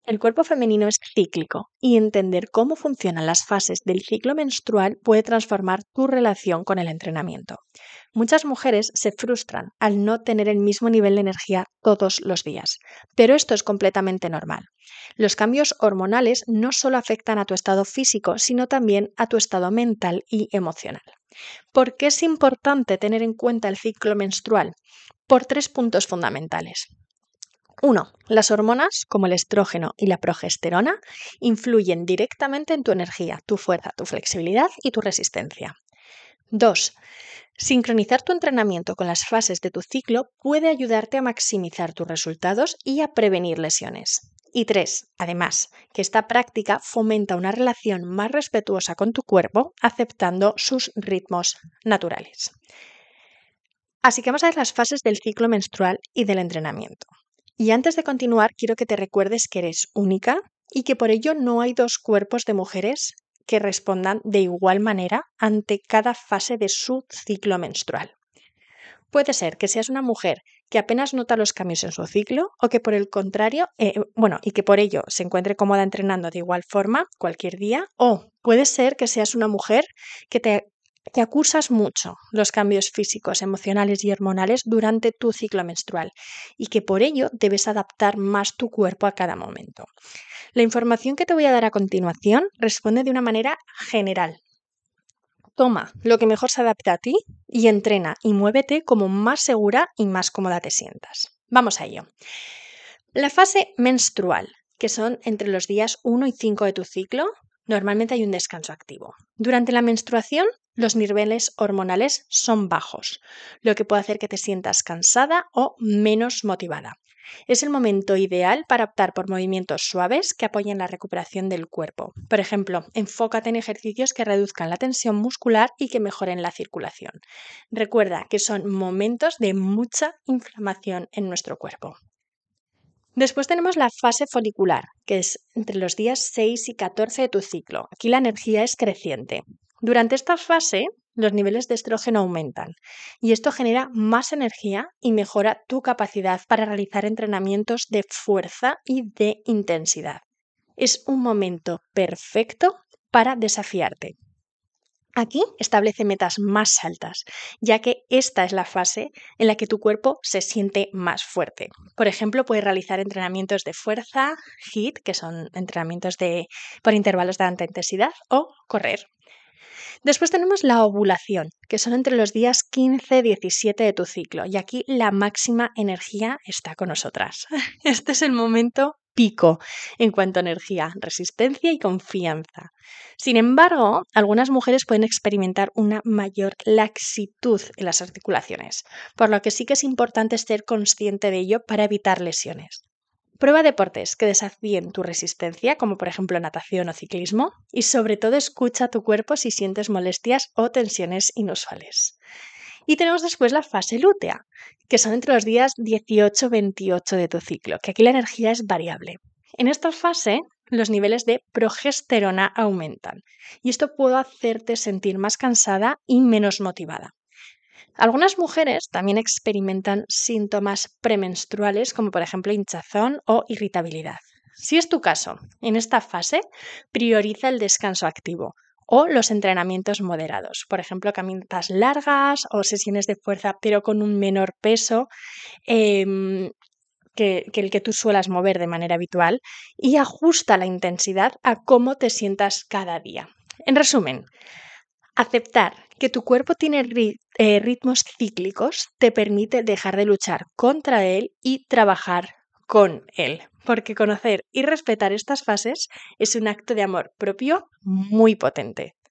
El cuerpo femenino es cíclico y entender cómo funcionan las fases del ciclo menstrual puede transformar tu relación con el entrenamiento. Muchas mujeres se frustran al no tener el mismo nivel de energía todos los días, pero esto es completamente normal. Los cambios hormonales no solo afectan a tu estado físico, sino también a tu estado mental y emocional. ¿Por qué es importante tener en cuenta el ciclo menstrual? Por tres puntos fundamentales. 1. Las hormonas, como el estrógeno y la progesterona, influyen directamente en tu energía, tu fuerza, tu flexibilidad y tu resistencia. 2. Sincronizar tu entrenamiento con las fases de tu ciclo puede ayudarte a maximizar tus resultados y a prevenir lesiones. Y 3. Además, que esta práctica fomenta una relación más respetuosa con tu cuerpo, aceptando sus ritmos naturales. Así que vamos a ver las fases del ciclo menstrual y del entrenamiento. Y antes de continuar, quiero que te recuerdes que eres única y que por ello no hay dos cuerpos de mujeres que respondan de igual manera ante cada fase de su ciclo menstrual. Puede ser que seas una mujer que apenas nota los cambios en su ciclo o que por el contrario, y que por ello se encuentre cómoda entrenando de igual forma cualquier día, o puede ser que seas una mujer que acusas mucho los cambios físicos, emocionales y hormonales durante tu ciclo menstrual y que por ello debes adaptar más tu cuerpo a cada momento. La información que te voy a dar a continuación responde de una manera general. Toma lo que mejor se adapte a ti y entrena y muévete como más segura y más cómoda te sientas. Vamos a ello. La fase menstrual, que son entre los días 1 y 5 de tu ciclo, normalmente hay un descanso activo. Durante la menstruación, los niveles hormonales son bajos, lo que puede hacer que te sientas cansada o menos motivada. Es el momento ideal para optar por movimientos suaves que apoyen la recuperación del cuerpo. Por ejemplo, enfócate en ejercicios que reduzcan la tensión muscular y que mejoren la circulación. Recuerda que son momentos de mucha inflamación en nuestro cuerpo. Después tenemos la fase folicular, que es entre los días 6 y 14 de tu ciclo. Aquí la energía es creciente. Durante esta fase, los niveles de estrógeno aumentan y esto genera más energía y mejora tu capacidad para realizar entrenamientos de fuerza y de intensidad. Es un momento perfecto para desafiarte. Aquí establece metas más altas, ya que esta es la fase en la que tu cuerpo se siente más fuerte. Por ejemplo, puedes realizar entrenamientos de fuerza, HIIT, que son entrenamientos por intervalos de alta intensidad, o correr. Después tenemos la ovulación, que son entre los días 15 y 17 de tu ciclo, y aquí la máxima energía está con nosotras. Este es el momento pico en cuanto a energía, resistencia y confianza. Sin embargo, algunas mujeres pueden experimentar una mayor laxitud en las articulaciones, por lo que sí que es importante ser consciente de ello para evitar lesiones. Prueba deportes que desafíen tu resistencia, como por ejemplo natación o ciclismo, y sobre todo escucha tu cuerpo si sientes molestias o tensiones inusuales. Y tenemos después la fase lútea, que son entre los días 18 y 28 de tu ciclo, que aquí la energía es variable. En esta fase, los niveles de progesterona aumentan y esto puede hacerte sentir más cansada y menos motivada. Algunas mujeres también experimentan síntomas premenstruales como por ejemplo hinchazón o irritabilidad. Si es tu caso, en esta fase prioriza el descanso activo o los entrenamientos moderados, por ejemplo caminatas largas o sesiones de fuerza pero con un menor peso que el que tú suelas mover de manera habitual y ajusta la intensidad a cómo te sientas cada día. En resumen, aceptar que tu cuerpo tiene ritmos cíclicos te permite dejar de luchar contra él y trabajar con él, porque conocer y respetar estas fases es un acto de amor propio muy potente.